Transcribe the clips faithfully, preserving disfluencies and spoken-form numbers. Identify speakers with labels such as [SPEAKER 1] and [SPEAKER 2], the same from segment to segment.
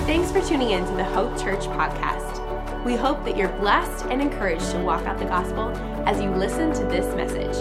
[SPEAKER 1] Thanks for tuning in to the Hope Church podcast. We hope that you're blessed and encouraged to walk out the gospel as you listen to this message.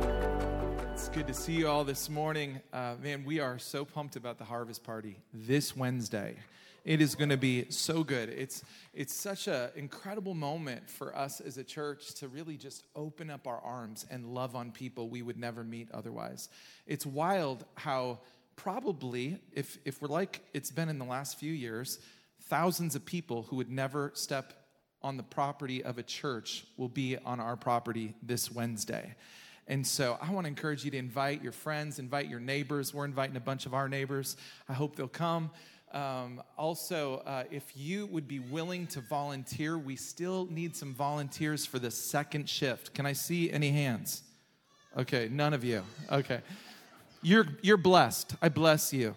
[SPEAKER 2] It's good to see you all this morning. Uh, man, we are so pumped about the Harvest Party this Wednesday. It is going to be so good. It's it's such an incredible moment for us as a church to really just open up our arms and love on people we would never meet otherwise. It's wild how probably, if if we're like it's been in the last few years, thousands of people who would never step on the property of a church will be on our property this Wednesday. And so I want to encourage you to invite your friends, invite your neighbors. We're inviting a bunch of our neighbors. I hope they'll come. Um, also, uh, if you would be willing to volunteer, we still need some volunteers for the second shift. Can I see any hands? Okay, none of you. Okay. You're you're blessed. I bless you.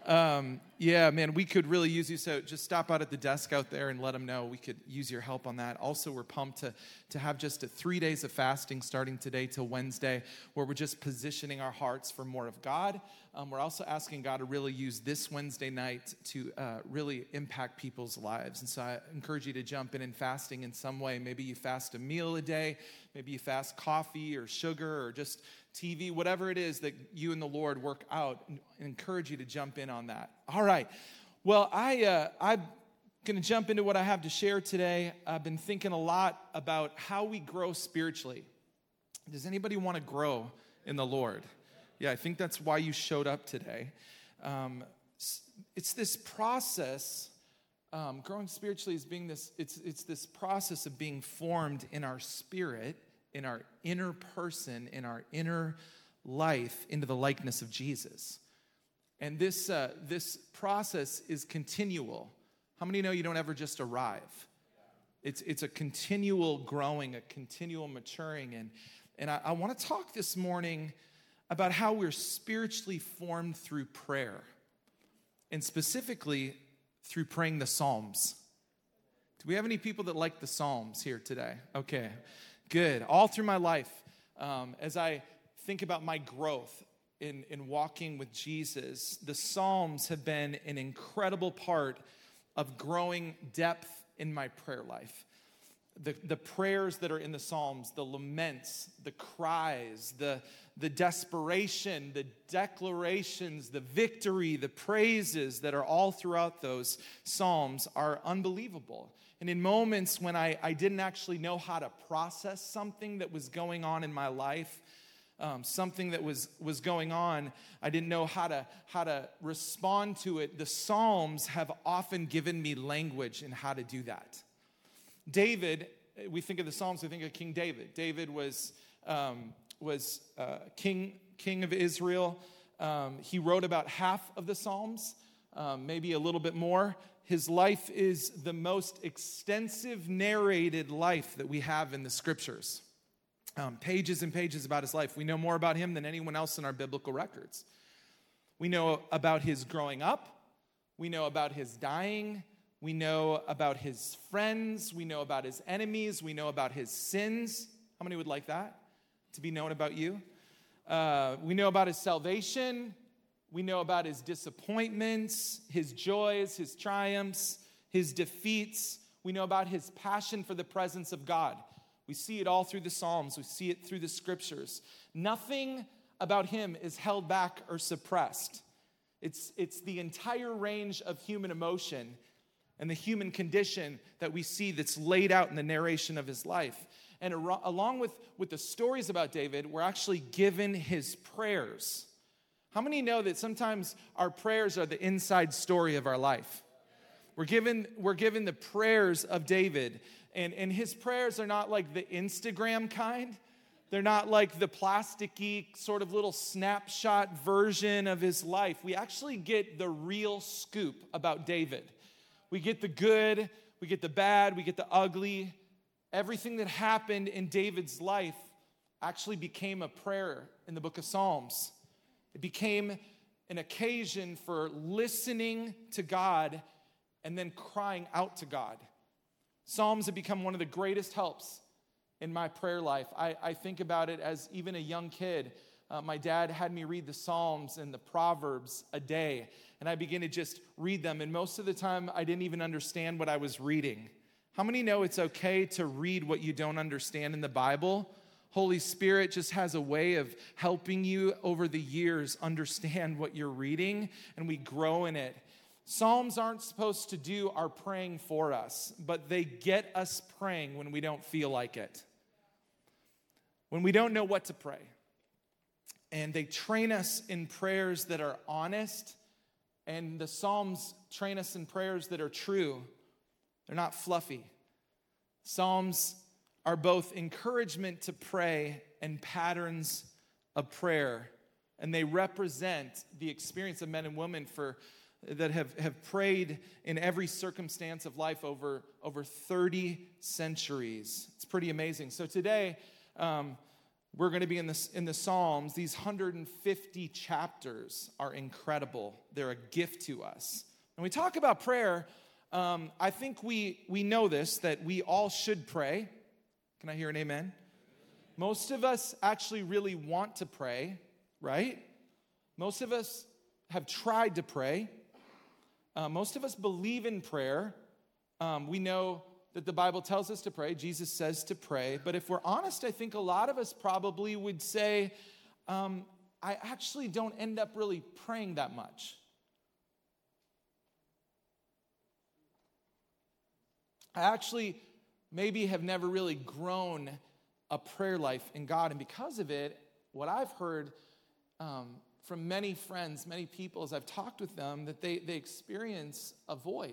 [SPEAKER 2] Um, yeah, man, we could really use you. So just stop out at the desk out there and let them know we could use your help on that. Also, we're pumped to, to have just a three days of fasting starting today till Wednesday, where we're just positioning our hearts for more of God. Um, we're also asking God to really use this Wednesday night to uh, really impact people's lives. And so I encourage you to jump in and fasting in some way. Maybe you fast a meal a day. Maybe you fast coffee or sugar or just T V, whatever it is that you and the Lord work out. And encourage you to jump in on that. All right. Well, I, uh, I'm going to jump into what I have to share today. I've been thinking a lot about how we grow spiritually. Does anybody want to grow in the Lord? Yeah, I think that's why you showed up today. Um, it's this process, um, growing spiritually is being this, it's, it's this process of being formed in our spirit, in our inner person, in our inner life, into the likeness of Jesus. And this uh, this process is continual. How many know you don't ever just arrive? It's it's a continual growing, a continual maturing. And, and I, I want to talk this morning about how we're spiritually formed through prayer, and specifically through praying the Psalms. Do we have any people that like the Psalms here today? Okay, good. All through my life, um, as I think about my growth in, in walking with Jesus, the Psalms have been an incredible part of growing depth in my prayer life. The, the prayers that are in the Psalms, the laments, the cries, the, the desperation, the declarations, the victory, the praises that are all throughout those Psalms are unbelievable. And in moments when I, I didn't actually know how to process something that was going on in my life, um, something that was, was going on, I didn't know how to, how to respond to it, the Psalms have often given me language in how to do that. David, we think of the Psalms, we think of King David. David was um, was uh, king king of Israel. Um, he wrote about half of the Psalms, um, maybe a little bit more. His life is the most extensive narrated life that we have in the Scriptures. Um, pages and pages about his life. We know more about him than anyone else in our biblical records. We know about his growing up. We know about his dying. We know about his friends. We know about his enemies. We know about his sins. How many would like that to be known about you? Uh, we know about his salvation. We know about his disappointments, his joys, his triumphs, his defeats. We know about his passion for the presence of God. We see it all through the Psalms. We see it through the Scriptures. Nothing about him is held back or suppressed. It's, it's the entire range of human emotion and the human condition that we see that's laid out in the narration of his life. And ar- along with, with the stories about David, we're actually given his prayers. How many know that sometimes our prayers are the inside story of our life? We're given, we're given the prayers of David, and, and his prayers are not like the Instagram kind. They're not like the plasticky sort of little snapshot version of his life. We actually get the real scoop about David. We get the good, we get the bad, we get the ugly. Everything that happened in David's life actually became a prayer in the book of Psalms. It became an occasion for listening to God and then crying out to God. Psalms have become one of the greatest helps in my prayer life. I, I think about it as even a young kid. uh, my dad had me read the Psalms and the Proverbs a day, and I began to just read them, and most of the time I didn't even understand what I was reading. How many know it's okay to read what you don't understand in the Bible? Holy Spirit just has a way of helping you over the years understand what you're reading, and we grow in it. Psalms aren't supposed to do our praying for us, but they get us praying when we don't feel like it, when we don't know what to pray. And they train us in prayers that are honest, and the Psalms train us in prayers that are true. They're not fluffy. Psalms are both encouragement to pray and patterns of prayer. And they represent the experience of men and women for that have, have prayed in every circumstance of life over, over thirty centuries. It's pretty amazing. So today, um, we're going to be in, this, in the Psalms. These one hundred fifty chapters are incredible. They're a gift to us. When we talk about prayer, um, I think we, we know this, that we all should pray. Can I hear an amen? Most of us actually really want to pray, right? Most of us have tried to pray. Uh, most of us believe in prayer. Um, we know that the Bible tells us to pray. Jesus says to pray. But if we're honest, I think a lot of us probably would say, um, I actually don't end up really praying that much. I actually maybe have never really grown a prayer life in God. And because of it, what I've heard um, from many friends, many people, as I've talked with them, that they, they experience a void,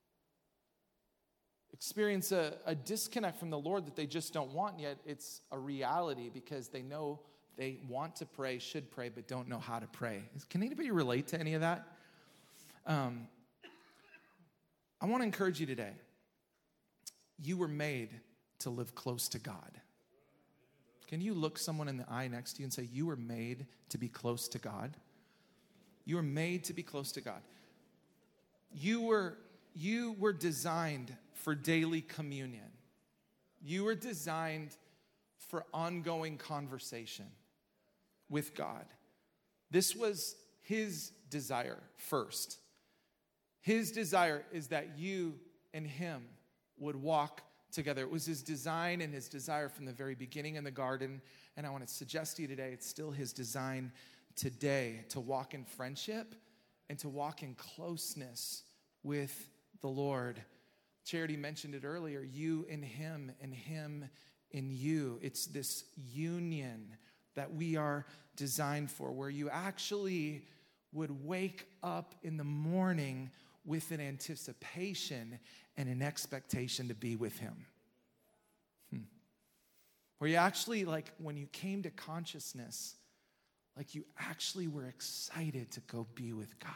[SPEAKER 2] experience a, a disconnect from the Lord that they just don't want, yet it's a reality because they know they want to pray, should pray, but don't know how to pray. Can anybody relate to any of that? Um, I want to encourage you today. You were made to live close to God. Can you look someone in the eye next to you and say, you were made to be close to God? You were made to be close to God. You were, you were designed for daily communion. You were designed for ongoing conversation with God. This was his desire first. His desire is that you and him would walk together. It was his design and his desire from the very beginning in the garden. And I want to suggest to you today, it's still his design today to walk in friendship and to walk in closeness with the Lord. Charity mentioned it earlier, you in him and him in you. It's this union that we are designed for, where you actually would wake up in the morning with an anticipation and an expectation to be with him. Hmm. Where you actually, like, when you came to consciousness, like you actually were excited to go be with God.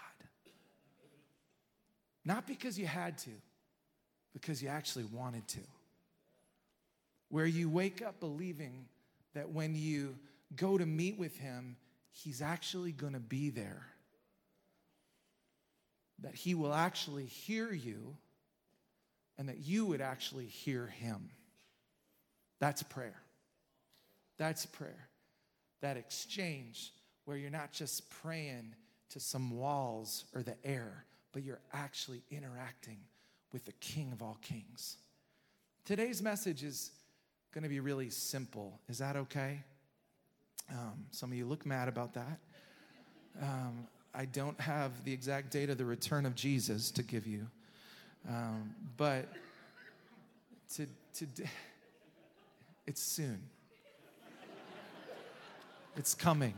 [SPEAKER 2] Not because you had to, because you actually wanted to. Where you wake up believing that when you go to meet with him, he's actually going to be there. That he will actually hear you and that you would actually hear him. That's prayer. That's prayer. That exchange where you're not just praying to some walls or the air, but you're actually interacting with the King of all kings. Today's message is going to be really simple. Is that okay? Um, some of you look mad about that. Um, I don't have the exact date of the return of Jesus to give you. Um, but to, to, it's soon. It's coming.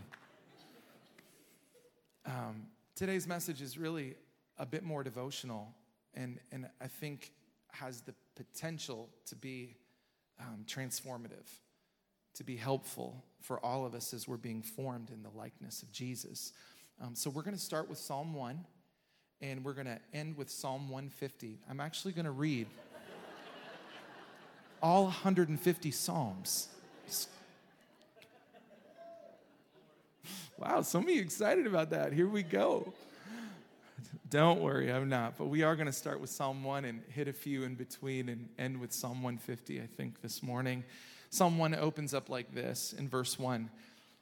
[SPEAKER 2] Um, today's message is really a bit more devotional and, and I think has the potential to be um, transformative, to be helpful for all of us as we're being formed in the likeness of Jesus. Um, so we're going to start with Psalm one, and we're going to end with Psalm one fifty. I'm actually going to read all one hundred fifty Psalms. Wow, some of you excited about that. Here we go. Don't worry, I'm not. But we are going to start with Psalm one and hit a few in between and end with Psalm one fifty, I think, this morning. Psalm one opens up like this in verse one.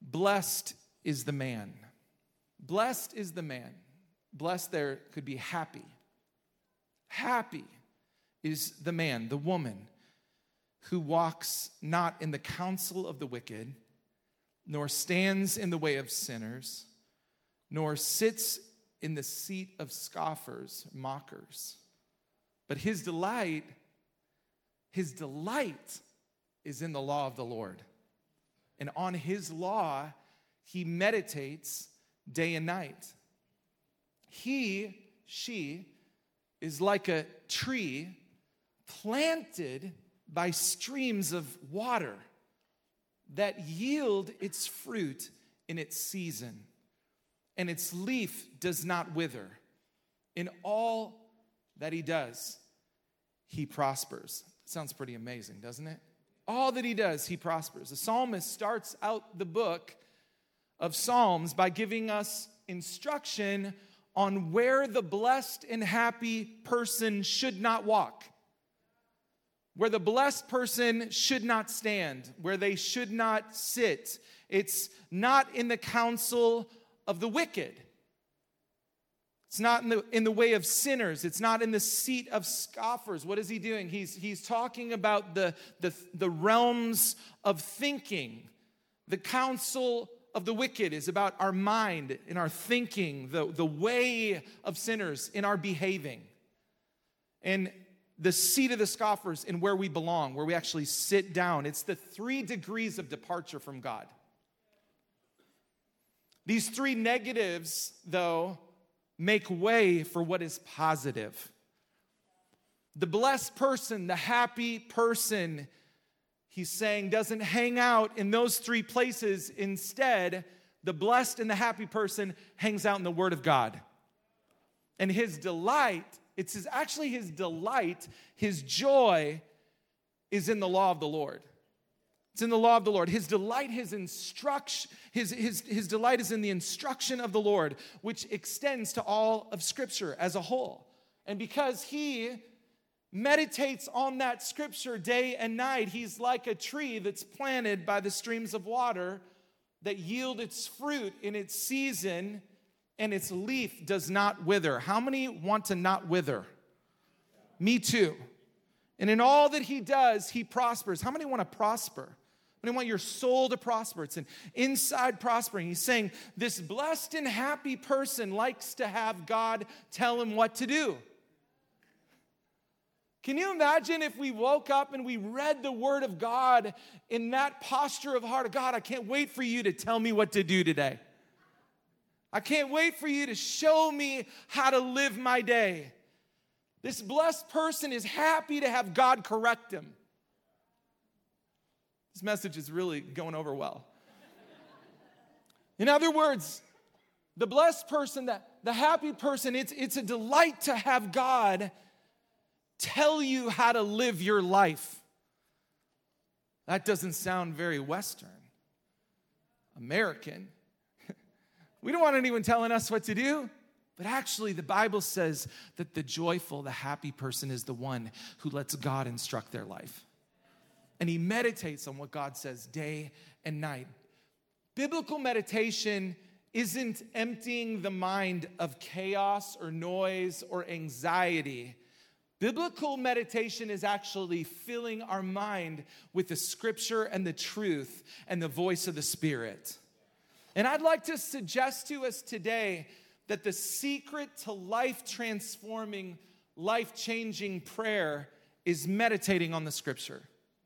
[SPEAKER 2] blessed is the man. Blessed is the man. Blessed there could be happy. Happy is the man, the woman, who walks not in the counsel of the wicked, nor stands in the way of sinners, nor sits in the seat of scoffers, mockers. But his delight, his delight is in the law of the Lord. And on his law, he meditates day and night. He, she, is like a tree planted by streams of water that yield its fruit in its season, and its leaf does not wither. In all that he does, he prospers. Sounds pretty amazing, doesn't it? All that he does, he prospers. The psalmist starts out the book of Psalms by giving us instruction on where the blessed and happy person should not walk, where the blessed person should not stand, where they should not sit. It's not in the counsel of the wicked. It's not in the, in the way of sinners. It's not in the seat of scoffers. What is he doing? He's, he's talking about the, the, the realms of thinking. The counsel of the wicked is about our mind and our thinking, the, the way of sinners in our behaving. And the seat of the scoffers in where we belong, where we actually sit down. It's the three degrees of departure from God. These three negatives, though, make way for what is positive. The blessed person, the happy person, he's saying, doesn't hang out in those three places. Instead, the blessed and the happy person hangs out in the Word of God. And his delight, it's his, actually his delight, his joy is in the law of the Lord. It's in the law of the Lord. His delight, his instruction, his, his, his delight is in the instruction of the Lord, which extends to all of Scripture as a whole. And because he meditates on that Scripture day and night, he's like a tree that's planted by the streams of water that yield its fruit in its season, and its leaf does not wither. How many want to not wither? Me too. And in all that he does, he prospers. How many want to prosper? How many want your soul to prosper? It's an inside prospering. He's saying this blessed and happy person likes to have God tell him what to do. Can you imagine if we woke up and we read the Word of God in that posture of heart? God, I can't wait for you to tell me what to do today. I can't wait for you to show me how to live my day. This blessed person is happy to have God correct him. This message is really going over well. In other words, the blessed person, the, the happy person, it's, it's a delight to have God tell you how to live your life. That doesn't sound very Western, American. We don't want anyone telling us what to do. But actually, the Bible says that the joyful, the happy person is the one who lets God instruct their life. And he meditates on what God says day and night. Biblical meditation isn't emptying the mind of chaos or noise or anxiety. Biblical meditation is actually filling our mind with the Scripture and the truth and the voice of the Spirit. And I'd like to suggest to us today that the secret to life-transforming, life-changing prayer is meditating on the Scripture.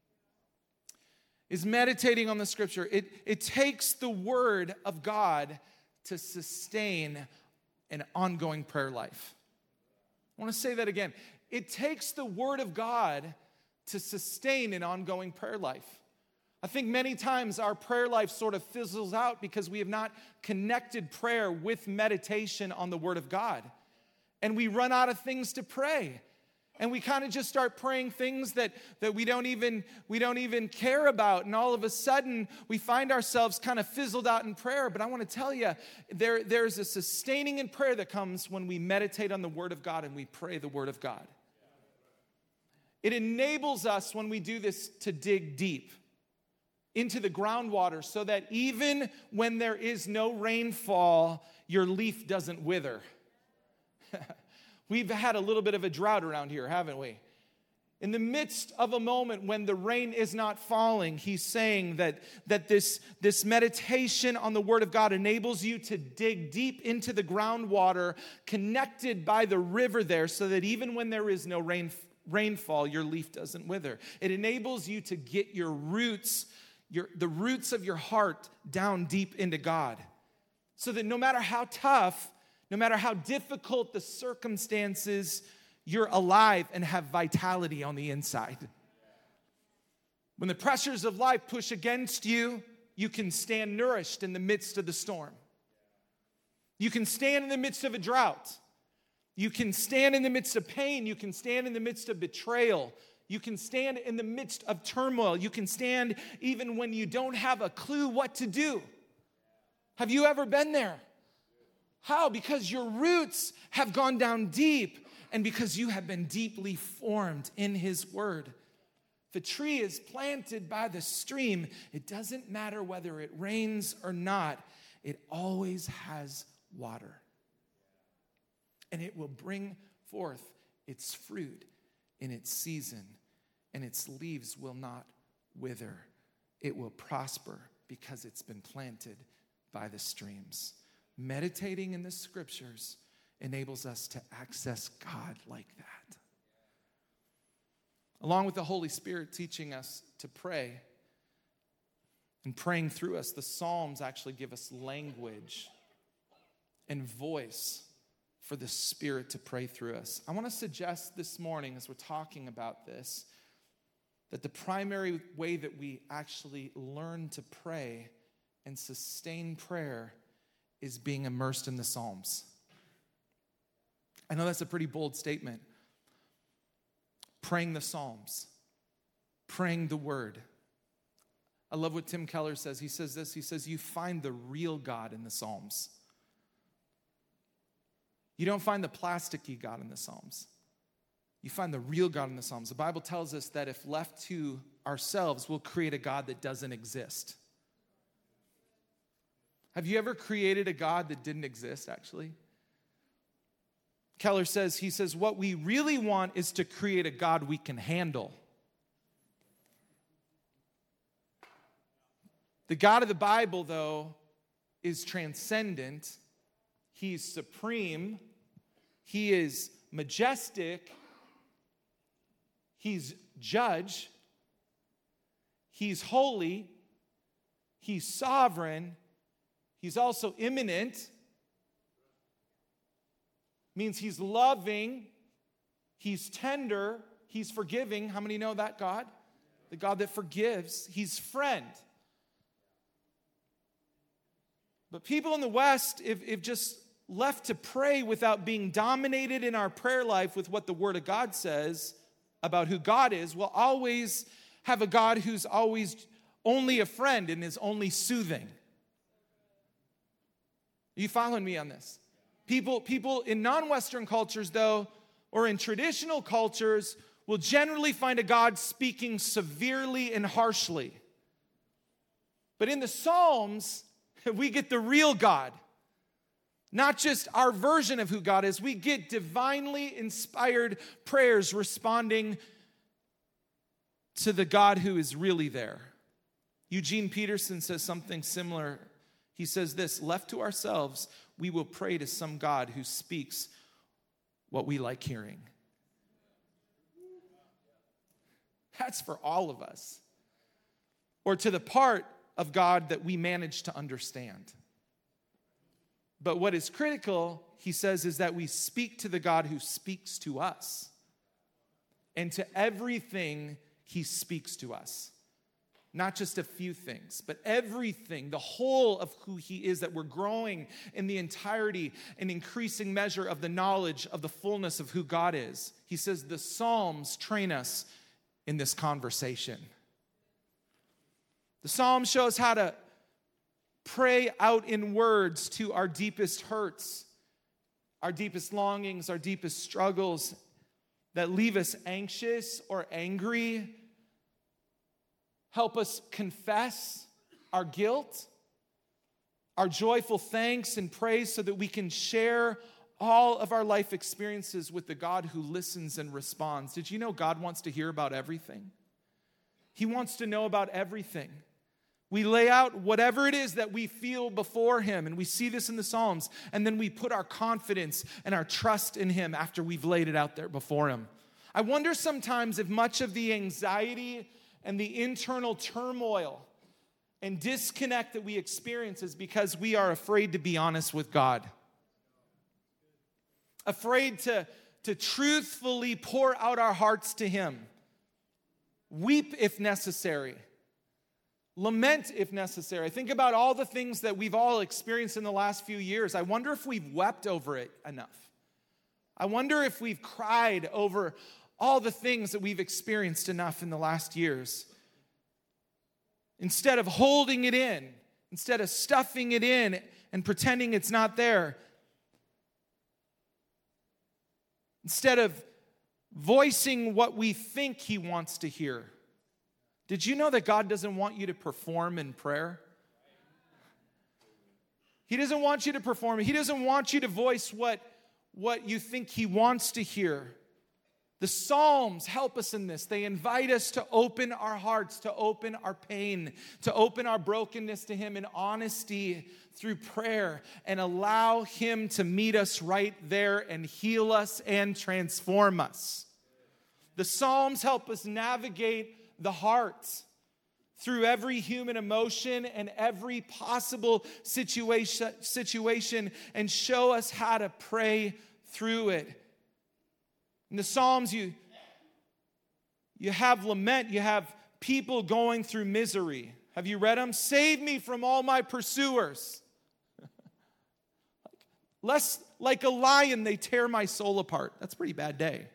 [SPEAKER 2] Is meditating on the Scripture. It, it takes the Word of God to sustain an ongoing prayer life. I want to say that again. It takes the Word of God to sustain an ongoing prayer life. I think many times our prayer life sort of fizzles out because we have not connected prayer with meditation on the Word of God. And we run out of things to pray. And we kind of just start praying things that, that we don't even we don't even care about. And all of a sudden, we find ourselves kind of fizzled out in prayer. But I want to tell you, there, there's a sustaining in prayer that comes when we meditate on the Word of God and we pray the Word of God. It enables us when we do this to dig deep. into the groundwater so that even when there is no rainfall, your leaf doesn't wither. We've had a little bit of a drought around here, haven't we? In the midst of a moment when the rain is not falling, he's saying that, that this, this meditation on the Word of God enables you to dig deep into the groundwater, connected by the river there, so that even when there is no rain, rainfall, your leaf doesn't wither. It enables you to get your roots, your, the roots of your heart down deep into God, so that no matter how tough, no matter how difficult the circumstances, you're alive and have vitality on the inside. When the pressures of life push against you, you can stand nourished in the midst of the storm. You can stand in the midst of a drought. You can stand in the midst of pain. You can stand in the midst of betrayal. You can stand in the midst of turmoil. You can stand even when you don't have a clue what to do. Have you ever been there? How? Because your roots have gone down deep, and because you have been deeply formed in His Word. If a tree is planted by the stream, it doesn't matter whether it rains or not, it always has water. And it will bring forth its fruit in its season, and its leaves will not wither. It will prosper because it's been planted by the streams. Meditating in the Scriptures enables us to access God like that. Along with the Holy Spirit teaching us to pray and praying through us, the Psalms actually give us language and voice for the Spirit to pray through us. I want to suggest this morning, as we're talking about this, that the primary way that we actually learn to pray and sustain prayer is being immersed in the Psalms. I know that's a pretty bold statement. Praying the Psalms, praying the Word. I love what Tim Keller says. He says this, he says, you find the real God in the Psalms. You don't find the plasticky God in the Psalms. You find the real God in the Psalms. The Bible tells us that if left to ourselves, we'll create a God that doesn't exist. Have you ever created a God that didn't exist, actually? Keller says, he says, what we really want is to create a God we can handle. The God of the Bible, though, is transcendent. He's supreme. He is majestic. He's judge. He's holy. He's sovereign. He's also immanent. Means he's loving, he's tender, he's forgiving. How many know that God? The God that forgives. He's friend. But people in the West, if, if just left to pray without being dominated in our prayer life with what the Word of God says about who God is, will always have a God who's always only a friend and is only soothing. Are you following me on this? People, people in non-Western cultures, though, or in traditional cultures, will generally find a God speaking severely and harshly. But in the Psalms, we get the real God. Not just our version of who God is. We get divinely inspired prayers responding to the God who is really there. Eugene Peterson says something similar. He says this, left to ourselves, we will pray to some God who speaks what we like hearing. That's for all of us. Or to the part of God that we manage to understand. But what is critical, he says, is that we speak to the God who speaks to us. And to everything he speaks to us. Not just a few things, but everything, the whole of who he is, that we're growing in the entirety and increasing measure of the knowledge of the fullness of who God is. He says the Psalms train us in this conversation. The Psalms show us how to pray out in words to our deepest hurts, our deepest longings, our deepest struggles that leave us anxious or angry. help us confess our guilt, our joyful thanks and praise so that we can share all of our life experiences with the God who listens and responds. Did you know God wants to hear about everything? He wants to know about everything. We lay out whatever it is that we feel before Him, and we see this in the Psalms, and then we put our confidence and our trust in Him after we've laid it out there before Him. I wonder sometimes if much of the anxiety and the internal turmoil and disconnect that we experience is because we are afraid to be honest with God. Afraid to, to truthfully pour out our hearts to Him. Weep if necessary. Lament if necessary. Think about all the things that we've all experienced in the last few years. I wonder if we've wept over it enough. I wonder if we've cried over all the things that we've experienced enough in the last years. Instead of holding it in, instead of stuffing it in and pretending it's not there, instead of voicing what we think He wants to hear. Did you know that God doesn't want you to perform in prayer? He doesn't want you to perform. He doesn't want you to voice what, what you think He wants to hear. The Psalms help us in this. They invite us to open our hearts, to open our pain, to open our brokenness to Him in honesty through prayer and allow Him to meet us right there and heal us and transform us. The Psalms help us navigate the heart through every human emotion and every possible situation, situation and show us how to pray through it. In the Psalms, you, you have lament, you have people going through misery. Have you read them? Save me from all my pursuers. Lest like a lion, they tear my soul apart. That's a pretty bad day.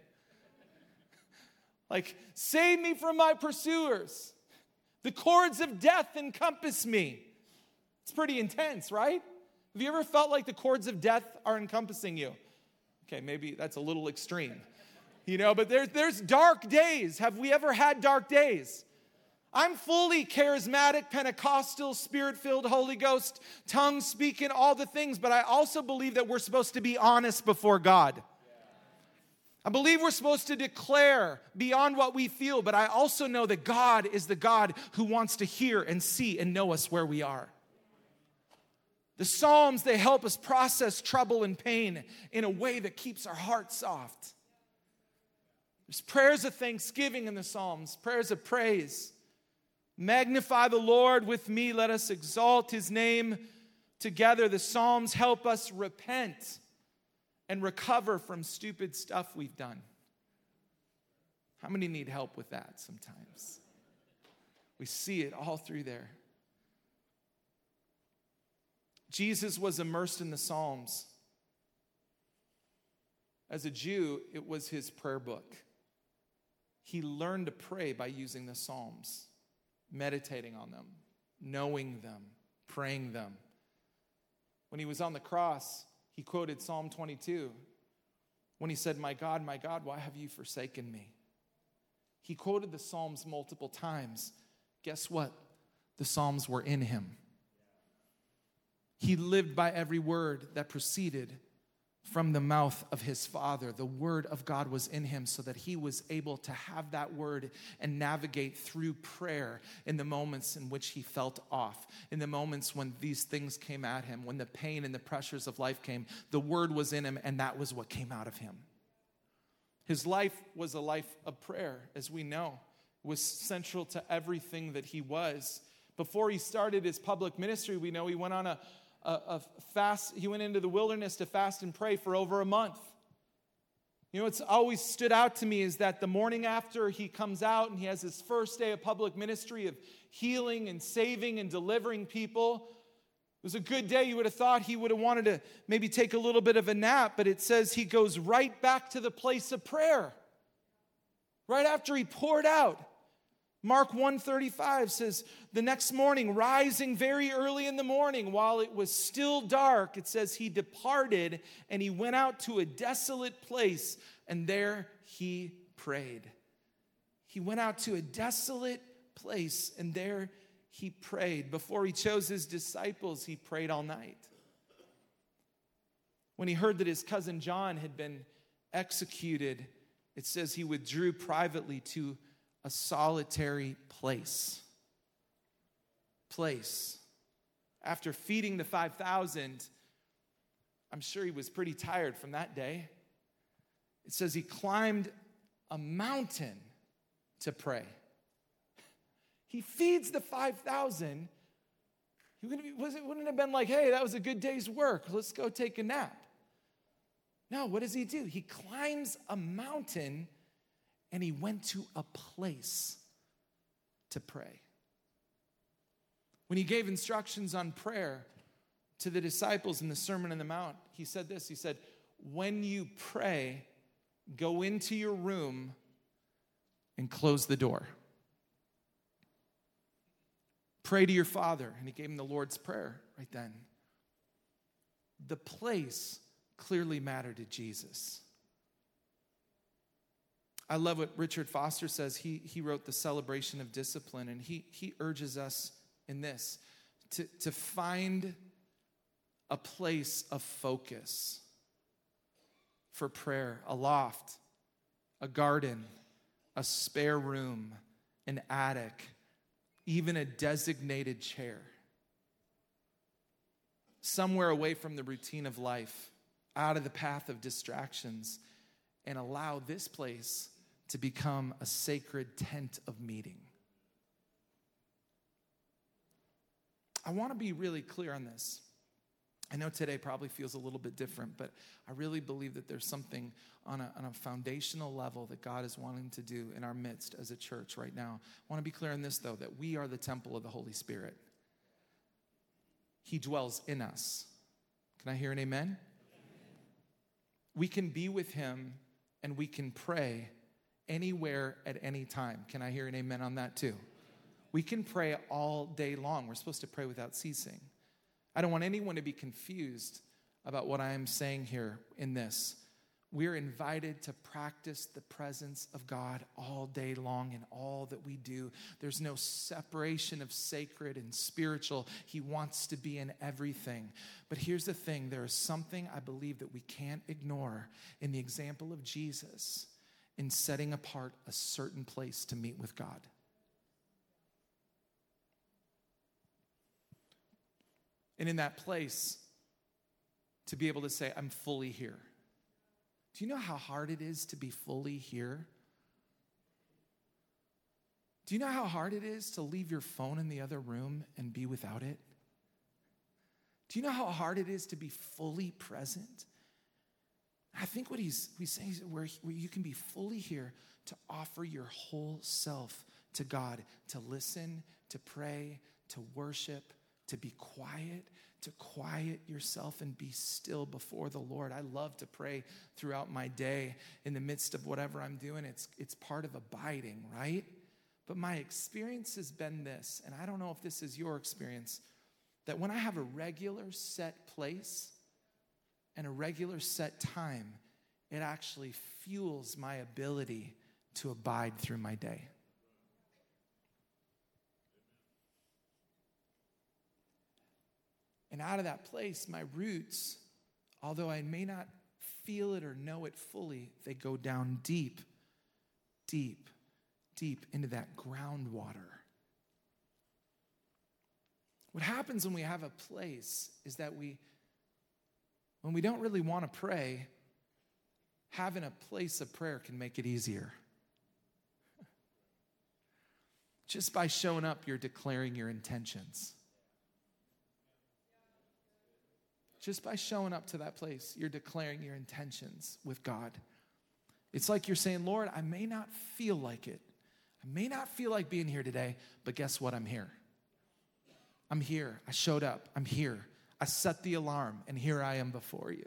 [SPEAKER 2] Like, save me from my pursuers. The cords of death encompass me. It's pretty intense, right? Have you ever felt like the cords of death are encompassing you? Okay, maybe that's a little extreme. You know, but there's, there's dark days. Have we ever had dark days? I'm fully charismatic, Pentecostal, Spirit-filled, Holy Ghost, tongues speaking, all the things, but I also believe that we're supposed to be honest before God. I believe we're supposed to declare beyond what we feel, but I also know that God is the God who wants to hear and see and know us where we are. The Psalms, they help us process trouble and pain in a way that keeps our hearts soft. There's prayers of thanksgiving in the Psalms, prayers of praise. Magnify the Lord with me. Let us exalt His name together. The Psalms help us repent and recover from stupid stuff we've done. How many need help with that sometimes? We see it all through there. Jesus was immersed in the Psalms. As a Jew, it was his prayer book. He learned to pray by using the Psalms, meditating on them, knowing them, praying them. When he was on the cross, he quoted Psalm twenty-two when he said, "My God, my God, why have you forsaken me?" He quoted the Psalms multiple times. Guess what? The Psalms were in him. He lived by every word that proceeded from the mouth of his Father. The word of God was in him so that he was able to have that word and navigate through prayer in the moments in which he felt off, in the moments when these things came at him, when the pain and the pressures of life came. The word was in him, and that was what came out of him. His life was a life of prayer, as we know. It was central to everything that he was. Before he started his public ministry, we know he went on a A, a fast, he went into the wilderness to fast and pray for over a month. You know, what's always stood out to me is that the morning after he comes out and he has his first day of public ministry of healing and saving and delivering people. It was a good day. You would have thought he would have wanted to maybe take a little bit of a nap, but it says he goes right back to the place of prayer. Right after he poured out. Mark one thirty-five says, the next morning, rising very early in the morning, while it was still dark, it says he departed and he went out to a desolate place, and there he prayed. He went out to a desolate place, and there he prayed. Before he chose his disciples, he prayed all night. When he heard that his cousin John had been executed, it says he withdrew privately to a solitary place. Place. After feeding the five thousand, I'm sure he was pretty tired from that day. It says he climbed a mountain to pray. He feeds the five thousand. He wouldn't, wouldn't have been like, hey, that was a good day's work. Let's go take a nap. No, what does he do? He climbs a mountain and he went to a place to pray. When he gave instructions on prayer to the disciples in the Sermon on the Mount, he said this. He said, when you pray, go into your room and close the door. Pray to your Father. And he gave him the Lord's Prayer right then. The place clearly mattered to Jesus. I love what Richard Foster says. He, he wrote The Celebration of Discipline, and he, he urges us in this, to, to find a place of focus for prayer, a loft, a garden, a spare room, an attic, even a designated chair. Somewhere away from the routine of life, out of the path of distractions, and allow this place to become a sacred tent of meeting. I want to be really clear on this. I know today probably feels a little bit different, but I really believe that there's something on a, on a foundational level that God is wanting to do in our midst as a church right now. I want to be clear on this, though, that we are the temple of the Holy Spirit. He dwells in us. Can I hear an amen? Amen. We can be with him and we can pray anywhere at any time. Can I hear an amen on that too? We can pray all day long. We're supposed to pray without ceasing. I don't want anyone to be confused about what I am saying here in this. We're invited to practice the presence of God all day long in all that we do. There's no separation of sacred and spiritual. He wants to be in everything. But here's the thing. There is something I believe that we can't ignore in the example of Jesus in setting apart a certain place to meet with God. And in that place, to be able to say, I'm fully here. Do you know how hard it is to be fully here? Do you know how hard it is to leave your phone in the other room and be without it? Do you know how hard it is to be fully present? I think what he's, he's saying is where, where you can be fully here to offer your whole self to God, to listen, to pray, to worship, to be quiet, to quiet yourself and be still before the Lord. I love to pray throughout my day in the midst of whatever I'm doing. It's, it's part of abiding, right? But my experience has been this, and I don't know if this is your experience, that when I have a regular set place and a regular set time, it actually fuels my ability to abide through my day. And out of that place, my roots, although I may not feel it or know it fully, they go down deep, deep, deep into that groundwater. What happens when we have a place is that we, when we don't really want to pray, having a place of prayer can make it easier. Just by showing up, you're declaring your intentions. Just by showing up to that place, you're declaring your intentions with God. It's like you're saying, Lord, I may not feel like it. I may not feel like being here today, but guess what? I'm here. I'm here. I showed up. I'm here. I set the alarm, and here I am before you.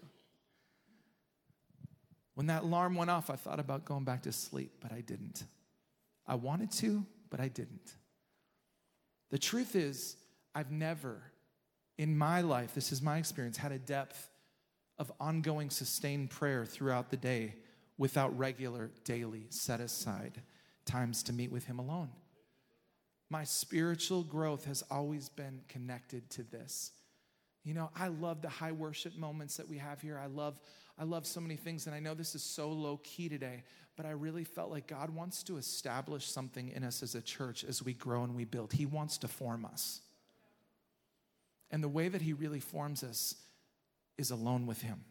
[SPEAKER 2] When that alarm went off, I thought about going back to sleep, but I didn't. I wanted to, but I didn't. The truth is, I've never in my life, this is my experience, had a depth of ongoing sustained prayer throughout the day without regular, daily, set aside times to meet with him alone. My spiritual growth has always been connected to this. You know, I love the high worship moments that we have here. I love, I love so many things, and I know this is so low key today, but I really felt like God wants to establish something in us as a church as we grow and we build. He wants to form us. And the way that he really forms us is alone with him.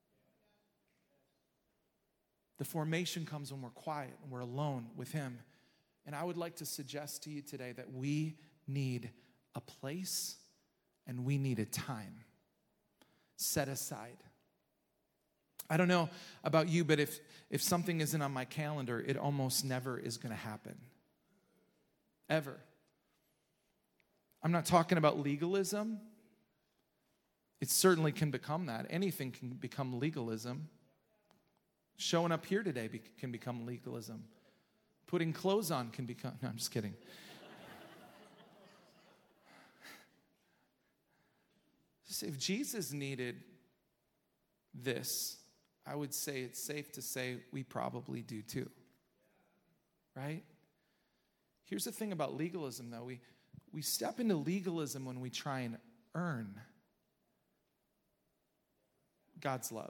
[SPEAKER 2] The formation comes when we're quiet and we're alone with him. And I would like to suggest to you today that we need a place and we need a time set aside. I don't know about you, but if, if something isn't on my calendar, it almost never is going to happen. Ever. I'm not talking about legalism. It certainly can become that. Anything can become legalism. Showing up here today be- can become legalism. Putting clothes on can become... No, I'm just kidding. If Jesus needed this, I would say it's safe to say we probably do too. Right? Here's the thing about legalism, though. We, we step into legalism when we try and earn God's love.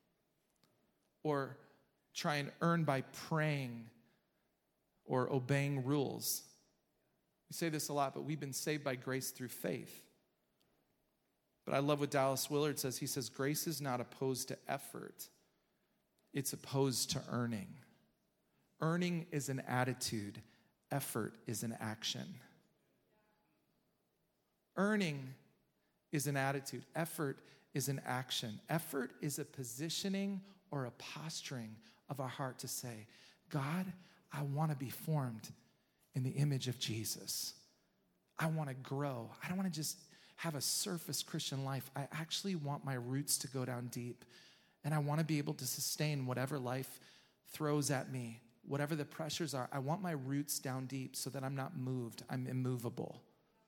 [SPEAKER 2] Or try and earn by praying or obeying rules. We say this a lot, but we've been saved by grace through faith. But I love what Dallas Willard says. He says, grace is not opposed to effort. It's opposed to earning. Earning is an attitude. Effort is an action. Earning is an attitude. Effort is an action. Effort is a positioning or a posturing of our heart to say, God, I want to be formed in the image of Jesus. I want to grow. I don't want to just have a surface Christian life. I actually want my roots to go down deep, and I want to be able to sustain whatever life throws at me, whatever the pressures are. I want my roots down deep so that I'm not moved. I'm immovable.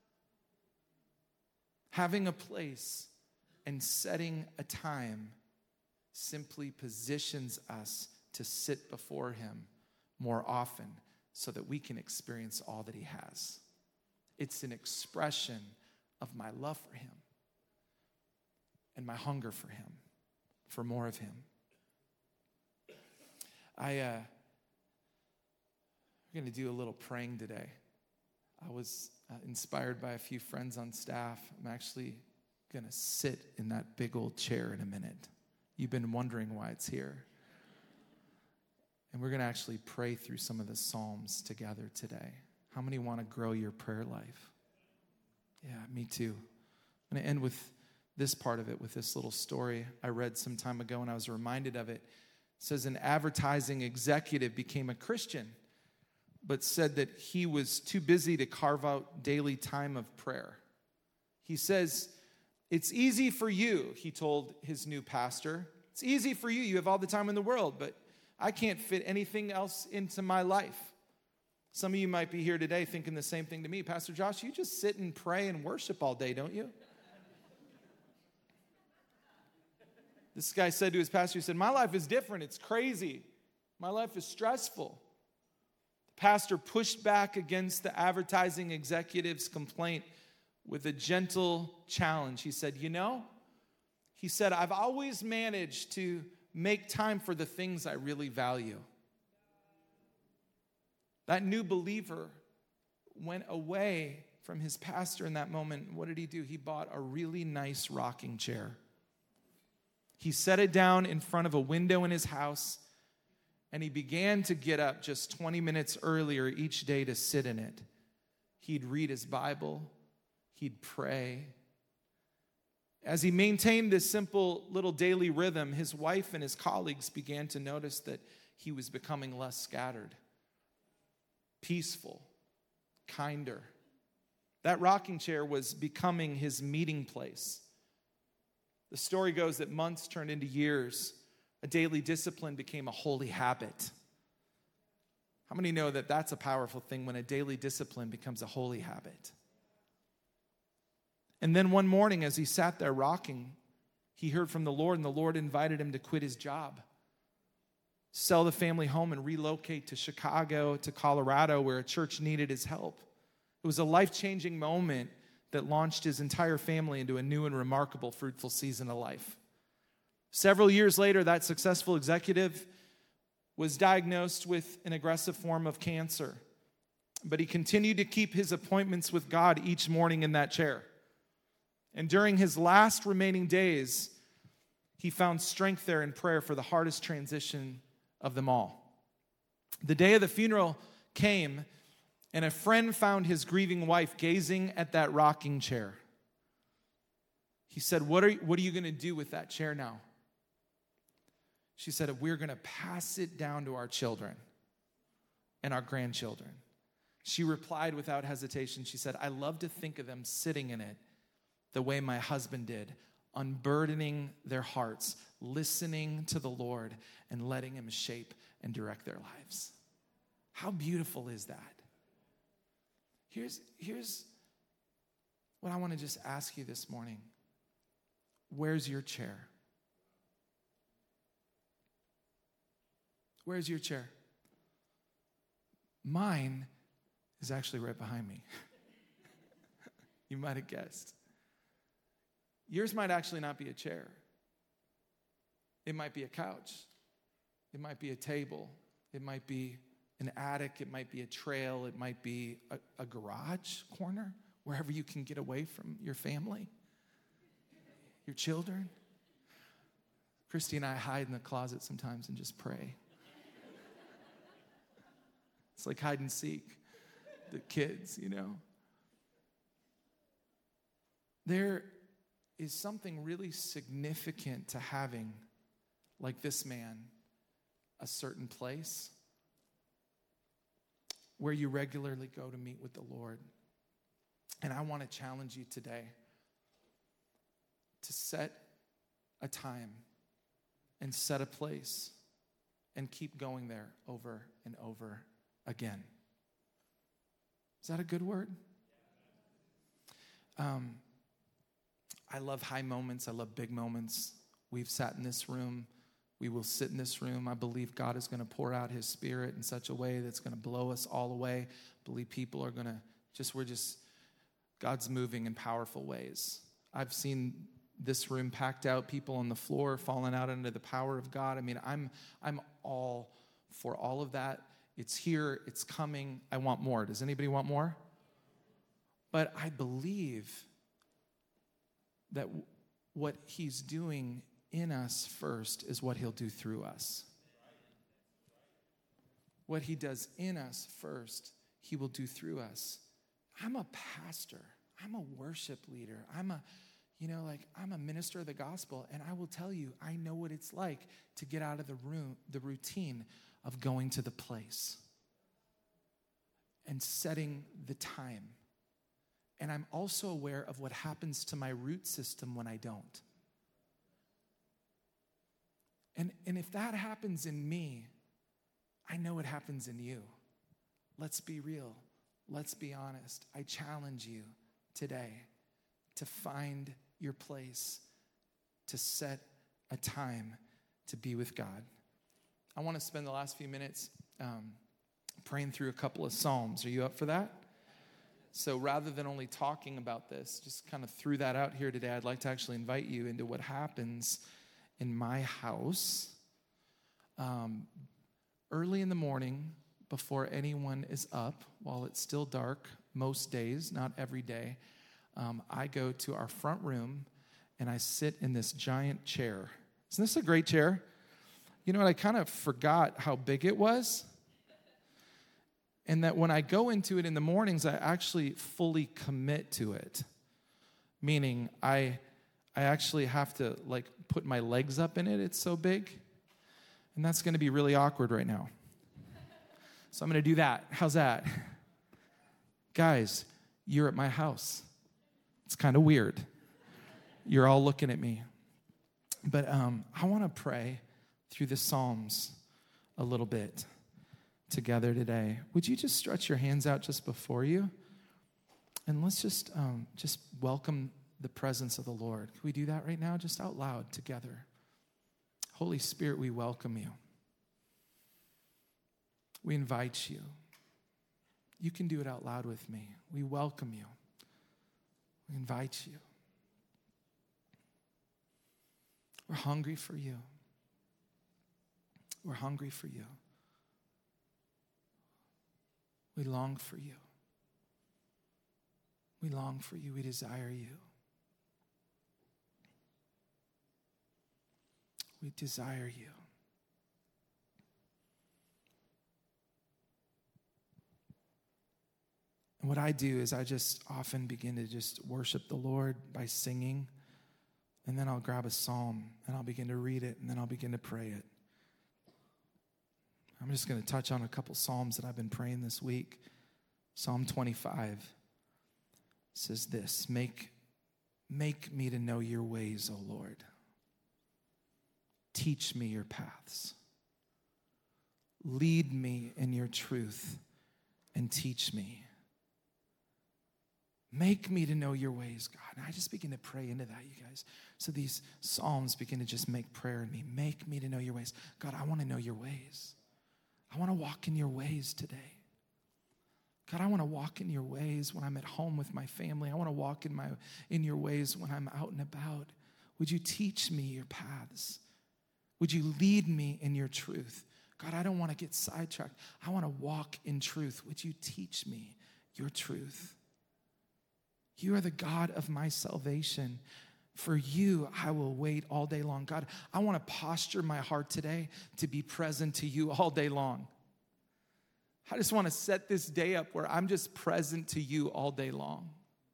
[SPEAKER 2] Having a place and setting a time simply positions us to sit before him more often so that we can experience all that he has. It's an expression of my love for him and my hunger for him, for more of him. I, uh, we're going to do a little praying today. I was uh, inspired by a few friends on staff. I'm actually going to sit in that big old chair in a minute. You've been wondering why it's here. And we're going to actually pray through some of the Psalms together today. How many want to grow your prayer life? Yeah, me too. I'm going to end with this part of it, with this little story I read some time ago, and I was reminded of it. It says an advertising executive became a Christian, but said that he was too busy to carve out daily time of prayer. He says, it's easy for you, he told his new pastor. It's easy for you. You have all the time in the world, but I can't fit anything else into my life. Some of you might be here today thinking the same thing to me. Pastor Josh, you just sit and pray and worship all day, don't you? This guy said to his pastor, he said, my life is different. It's crazy. My life is stressful. The pastor pushed back against the advertising executive's complaint with a gentle challenge. He said, you know, he said, I've always managed to make time for the things I really value. That new believer went away from his pastor in that moment. What did he do? He bought a really nice rocking chair. He set it down in front of a window in his house, and he began to get up just twenty minutes earlier each day to sit in it. He'd read his Bible. He'd pray. As he maintained this simple little daily rhythm, his wife and his colleagues began to notice that he was becoming less scattered, peaceful, kinder. That rocking chair was becoming his meeting place. The story goes that months turned into years. A daily discipline became a holy habit. How many know that that's a powerful thing when a daily discipline becomes a holy habit? And then one morning as he sat there rocking, he heard from the Lord, and the Lord invited him to quit his job, sell the family home, and relocate to Chicago, to Colorado, where a church needed his help. It was a life-changing moment that launched his entire family into a new and remarkable, fruitful season of life. Several years later, that successful executive was diagnosed with an aggressive form of cancer, but he continued to keep his appointments with God each morning in that chair. And during his last remaining days, he found strength there in prayer for the hardest transition of them all. The day of the funeral came, and a friend found his grieving wife gazing at that rocking chair. He said, what are, what are you going to do with that chair now? She said, we're going to pass it down to our children and our grandchildren. She replied without hesitation. She said, I love to think of them sitting in it the way my husband did, unburdening their hearts, listening to the Lord, and letting him shape and direct their lives. How beautiful is that? Here's, here's what I want to just ask you this morning. Where's your chair? Where's your chair? Mine is actually right behind me. You might have guessed. Yours might actually not be a chair. It might be a couch. It might be a table. It might be an attic. It might be a trail. It might be a, a garage corner, wherever you can get away from your family, your children. Christy and I hide in the closet sometimes and just pray. It's like hide and seek, the kids, you know. There is something really significant to having, like this man, a certain place where you regularly go to meet with the Lord. And I want to challenge you today to set a time and set a place and keep going there over and over again. Is that a good word? Um, I love high moments. I love big moments. We've sat in this room. We will sit in this room. I believe God is going to pour out his Spirit in such a way that's going to blow us all away. I believe people are going to just, we're just, God's moving in powerful ways. I've seen this room packed out, people on the floor falling out under the power of God. I mean, I'm I'm all for all of that. It's here, it's coming. I want more. Does anybody want more? But I believe that w- what he's doing in us first is what he'll do through us. What he does in us first, he will do through us. I'm a pastor. I'm a worship leader. I'm a, you know, like I'm a minister of the gospel, and I will tell you, I know what it's like to get out of the room, the routine of going to the place and setting the time. And I'm also aware of what happens to my root system when I don't. And, and if that happens in me, I know it happens in you. Let's be real. Let's be honest. I challenge you today to find your place, to set a time to be with God. I want to spend the last few minutes um, praying through a couple of Psalms. Are you up for that? So rather than only talking about this, just kind of threw that out here today, I'd like to actually invite you into what happens in my house um, early in the morning before anyone is up, while it's still dark most days, not every day. Um, I go to our front room and I sit in this giant chair. Isn't this a great chair? You know what? I kind of forgot how big it was. And that when I go into it in the mornings, I actually fully commit to it. Meaning I I actually have to like put my legs up in it. It's so big. And that's going to be really awkward right now. So I'm going to do that. How's that? Guys, you're at my house. It's kind of weird. You're all looking at me. But um, I want to pray through the Psalms a little bit together today. Would you just stretch your hands out just before you? And let's just um, just welcome the presence of the Lord. Can we do that right now? Just out loud together. Holy Spirit, we welcome you. We invite you. You can do it out loud with me. We welcome you. We invite you. We're hungry for you. We're hungry for you. We long for you. We long for you. We desire you. We desire you. And what I do is I just often begin to just worship the Lord by singing, and then I'll grab a psalm and I'll begin to read it, and then I'll begin to pray it. I'm just going to touch on a couple psalms that I've been praying this week. Psalm twenty-five says this: Make, make me to know your ways, O Lord. Teach me your paths. Lead me in your truth and teach me. Make me to know your ways, God. And I just begin to pray into that, you guys. So these psalms begin to just make prayer in me. Make me to know your ways. God, I want to know your ways. I want to walk in your ways today. God, I want to walk in your ways when I'm at home with my family. I want to walk in my in your ways when I'm out and about. Would you teach me your paths? Would you lead me in your truth? God, I don't want to get sidetracked. I want to walk in truth. Would you teach me your truth? You are the God of my salvation. For you, I will wait all day long. God, I want to posture my heart today to be present to you all day long. I just want to set this day up where I'm just present to you all day long.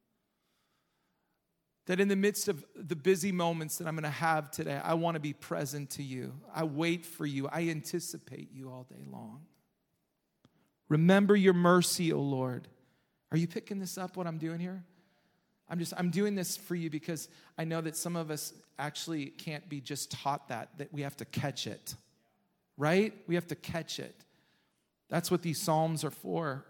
[SPEAKER 2] That in the midst of the busy moments that I'm going to have today, I want to be present to you. I wait for you. I anticipate you all day long. Remember your mercy, O Lord. Are you picking this up, what I'm doing here? I'm just, I'm doing this for you because I know that some of us actually can't be just taught that, that we have to catch it, right? We have to catch it. That's what these Psalms are for.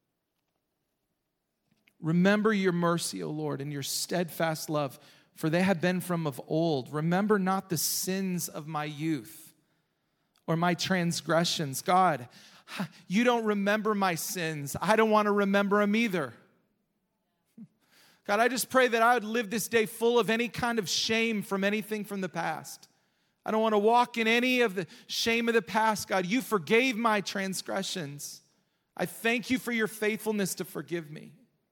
[SPEAKER 2] Remember your mercy, O Lord, and your steadfast love, for they have been from of old. Remember not the sins of my youth or my transgressions. God, you don't remember my sins. I don't want to remember them either. God, I just pray that I would live this day full of any kind of shame from anything from the past. I don't want to walk in any of the shame of the past, God. You forgave my transgressions. I thank you for your faithfulness to forgive me.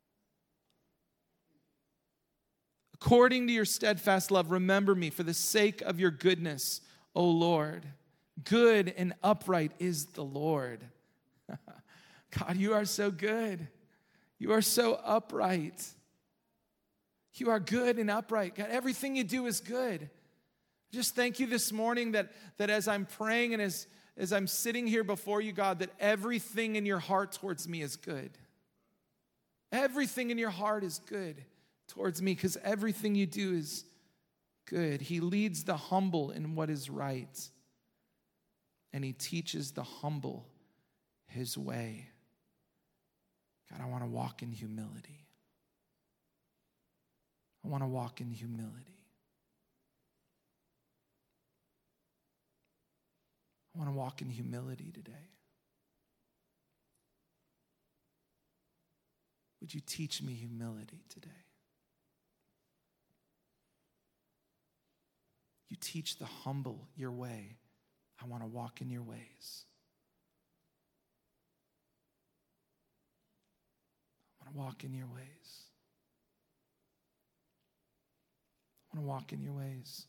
[SPEAKER 2] According to your steadfast love, remember me for the sake of your goodness, O Lord. Good and upright is the Lord. God, you are so good. You are so upright. You are good and upright. God, everything you do is good. Just thank you this morning that, that as I'm praying and as, as I'm sitting here before you, God, that everything in your heart towards me is good. Everything in your heart is good towards me because everything you do is good. He leads the humble in what is right, and he teaches the humble his way. God, I want to walk in humility. I want to walk in humility. I want to walk in humility today. Would you teach me humility today? You teach the humble your way. I want to walk in your ways. I want to walk in your ways. I want to walk in your ways.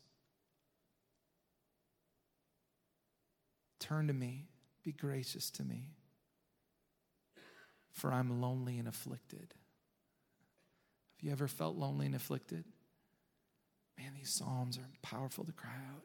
[SPEAKER 2] Turn to me. Be gracious to me. For I'm lonely and afflicted. Have you ever felt lonely and afflicted? Man, these Psalms are powerful to cry out.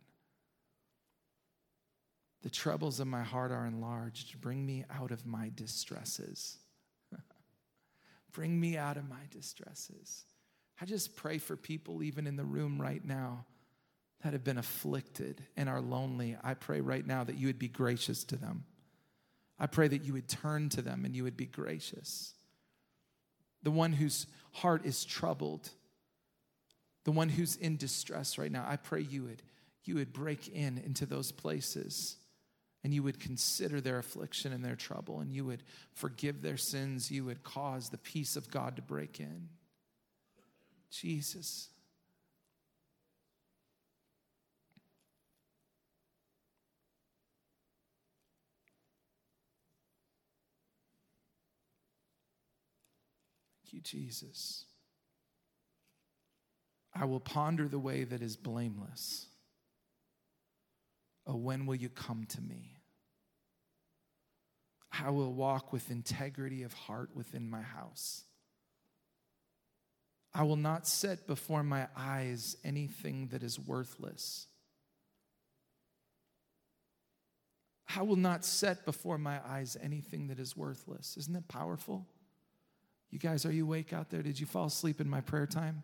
[SPEAKER 2] The troubles of my heart are enlarged. Bring me out of my distresses. Bring me out of my distresses. I just pray for people even in the room right now that have been afflicted and are lonely. I pray right now that you would be gracious to them. I pray that you would turn to them and you would be gracious. The one whose heart is troubled, the one who's in distress right now, I pray you would, you would break in into those places and you would consider their affliction and their trouble, and you would forgive their sins. You would cause the peace of God to break in. Jesus. Thank you, Jesus. I will ponder the way that is blameless. Oh, when will you come to me? I will walk with integrity of heart within my house. I will not set before my eyes anything that is worthless. I will not set before my eyes anything that is worthless. Isn't that powerful? You guys, are you awake out there? Did you fall asleep in my prayer time?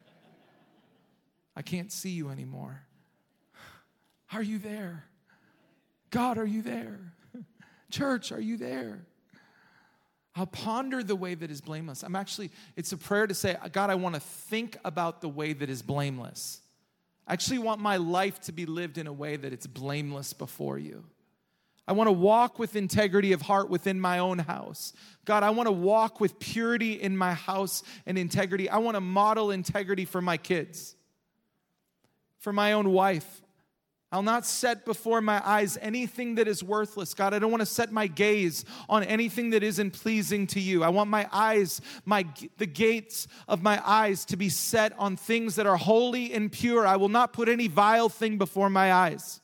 [SPEAKER 2] I can't see you anymore. Are you there? God, are you there? Church, are you there? I'll ponder the way that is blameless. I'm actually, it's a prayer to say, God, I want to think about the way that is blameless. I actually want my life to be lived in a way that it's blameless before you. I want to walk with integrity of heart within my own house. God, I want to walk with purity in my house and integrity. I want to model integrity for my kids, for my own wife. I'll not set before my eyes anything that is worthless. God, I don't want to set my gaze on anything that isn't pleasing to you. I want my eyes, my the gates of my eyes to be set on things that are holy and pure. I will not put any vile thing before my eyes.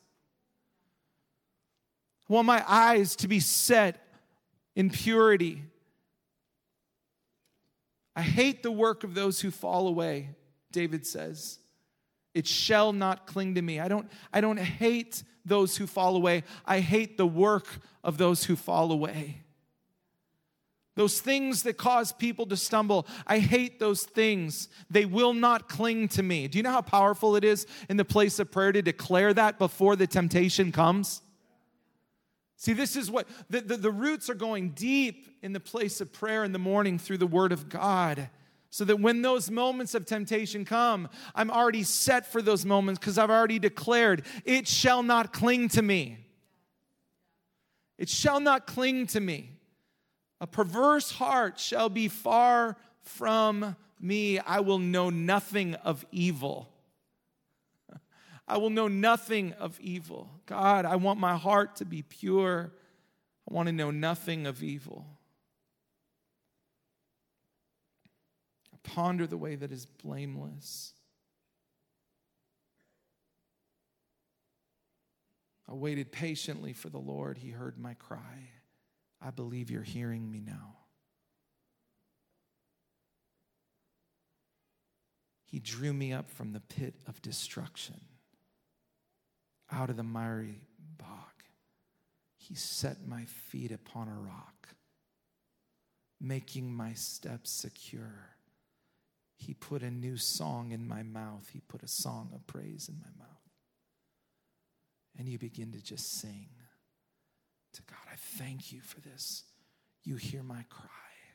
[SPEAKER 2] I want my eyes to be set in purity. I hate the work of those who fall away, David says. It shall not cling to me. I don't, I don't hate those who fall away. I hate the work of those who fall away. Those things that cause people to stumble, I hate those things. They will not cling to me. Do you know how powerful it is in the place of prayer to declare that before the temptation comes? See, this is what, the, the, the roots are going deep in the place of prayer in the morning through the Word of God. So that when those moments of temptation come, I'm already set for those moments because I've already declared, it shall not cling to me. It shall not cling to me. A perverse heart shall be far from me. I will know nothing of evil. I will know nothing of evil. God, I want my heart to be pure. I want to know nothing of evil. Ponder the way that is blameless. I waited patiently for the Lord. He heard my cry. I believe you're hearing me now. He drew me up from the pit of destruction, out of the miry bog. He set my feet upon a rock, making my steps secure. He put a new song in my mouth. He put a song of praise in my mouth. And you begin to just sing to God, I thank you for this. You hear my cry.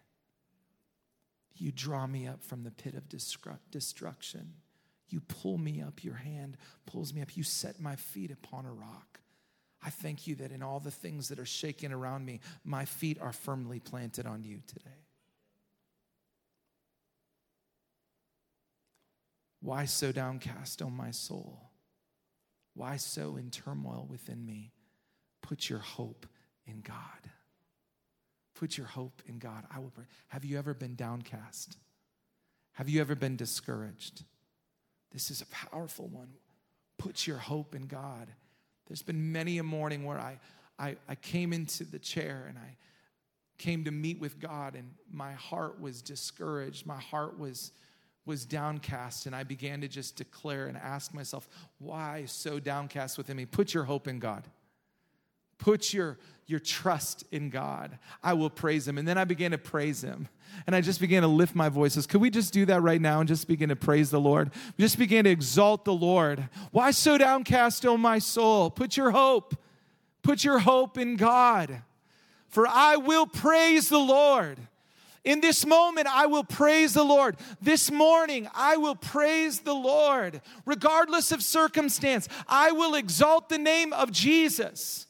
[SPEAKER 2] You draw me up from the pit of destruction. You pull me up. Your hand pulls me up. You set my feet upon a rock. I thank you that in all the things that are shaking around me, my feet are firmly planted on you today. Why so downcast, O my soul? Why so in turmoil within me? Put your hope in God. Put your hope in God. I will pray. Have you ever been downcast? Have you ever been discouraged? This is a powerful one. Put your hope in God. There's been many a morning where I, I, I came into the chair and I came to meet with God and my heart was discouraged. My heart was was downcast, and I began to just declare and ask myself, why so downcast within me? Put your hope in God. Put your, your trust in God. I will praise him. And then I began to praise him. And I just began to lift my voices. Could we just do that right now and just begin to praise the Lord? Just begin to exalt the Lord. Why so downcast, O my soul? Put your hope. Put your hope in God. For I will praise the Lord. In this moment, I will praise the Lord. This morning, I will praise the Lord. Regardless of circumstance, I will exalt the name of Jesus.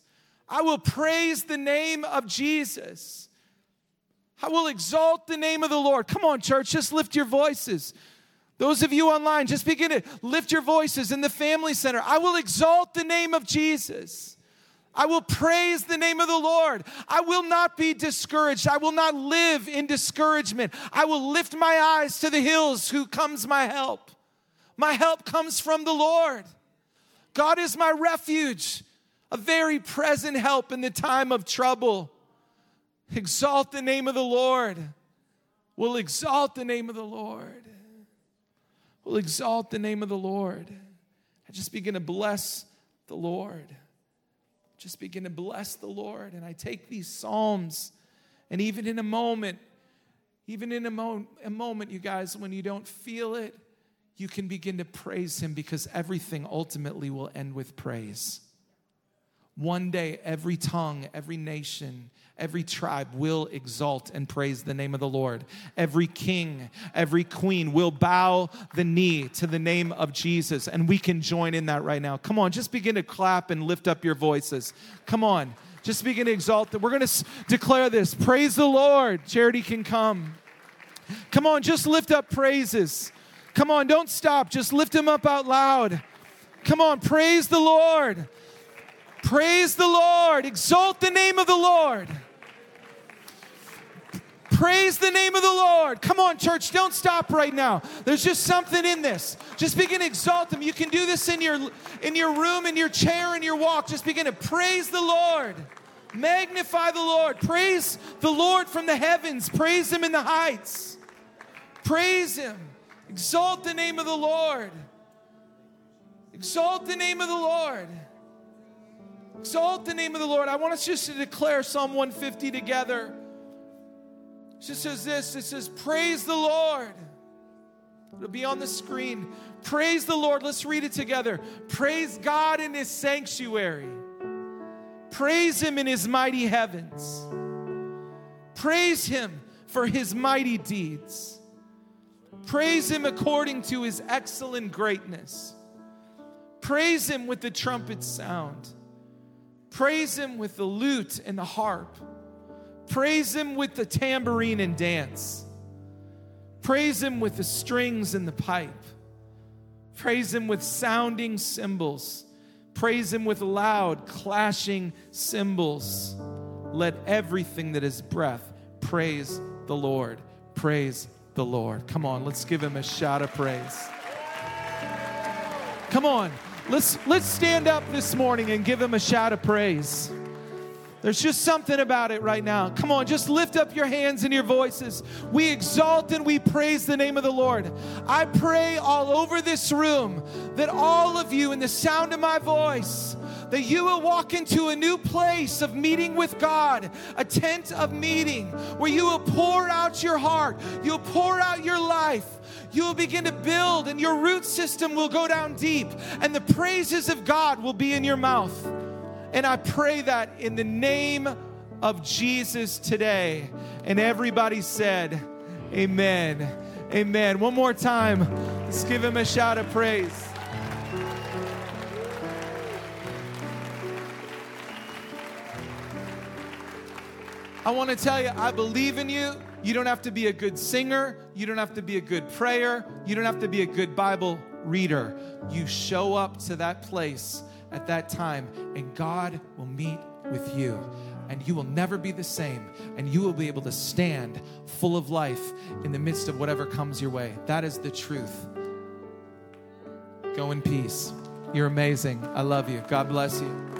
[SPEAKER 2] I will praise the name of Jesus. I will exalt the name of the Lord. Come on, church, just lift your voices. Those of you online, just begin to lift your voices in the family center. I will exalt the name of Jesus. I will praise the name of the Lord. I will not be discouraged. I will not live in discouragement. I will lift my eyes to the hills. Who comes my help? My help comes from the Lord. God is my refuge, a very present help in the time of trouble. Exalt the name of the Lord. We'll exalt the name of the Lord. We'll exalt the name of the Lord. I just begin to bless the Lord. Just begin to bless the Lord. And I take these psalms, and even in a moment, even in a, mo- a moment, you guys, when you don't feel it, you can begin to praise him, because everything ultimately will end with praise. One day, every tongue, every nation, every tribe will exalt and praise the name of the Lord. Every king, every queen will bow the knee to the name of Jesus. And we can join in that right now. Come on, just begin to clap and lift up your voices. Come on, just begin to exalt. We're going to s- declare this. Praise the Lord. Charity can come. Come on, just lift up praises. Come on, don't stop. Just lift them up out loud. Come on, praise the Lord. Praise the Lord. Exalt the name of the Lord. Praise the name of the Lord. Come on, church, don't stop right now. There's just something in this. Just begin to exalt him. You can do this in your, in your room, in your chair, in your walk. Just begin to praise the Lord. Magnify the Lord. Praise the Lord from the heavens. Praise him in the heights. Praise him. Exalt the name of the Lord. Exalt the name of the Lord. Exalt the name of the Lord. I want us just to declare Psalm one fifty together. It just says this. It says, praise the Lord. It'll be on the screen. Praise the Lord. Let's read it together. Praise God in his sanctuary. Praise him in his mighty heavens. Praise him for his mighty deeds. Praise him according to his excellent greatness. Praise him with the trumpet sound. Praise him with the lute and the harp. Praise him with the tambourine and dance. Praise him with the strings and the pipe. Praise him with sounding cymbals. Praise him with loud clashing cymbals. Let everything that is breath praise the Lord. Praise the Lord. Come on, let's give him a shout of praise. Come on, let's let's stand up this morning and give him a shout of praise. There's just something about it right now. Come on, just lift up your hands and your voices. We exalt and we praise the name of the Lord. I pray all over this room that all of you, in the sound of my voice, that you will walk into a new place of meeting with God, a tent of meeting, where you will pour out your heart, you'll pour out your life, you will begin to build, and your root system will go down deep, and the praises of God will be in your mouth. And I pray that in the name of Jesus today. And everybody said, amen. Amen. One more time. Let's give him a shout of praise. I want to tell you, I believe in you. You don't have to be a good singer. You don't have to be a good prayer. You don't have to be a good Bible reader. You show up to that place at that time, and God will meet with you, and you will never be the same, and you will be able to stand full of life in the midst of whatever comes your way. That is the truth. Go in peace. You're amazing. I love you. God bless you.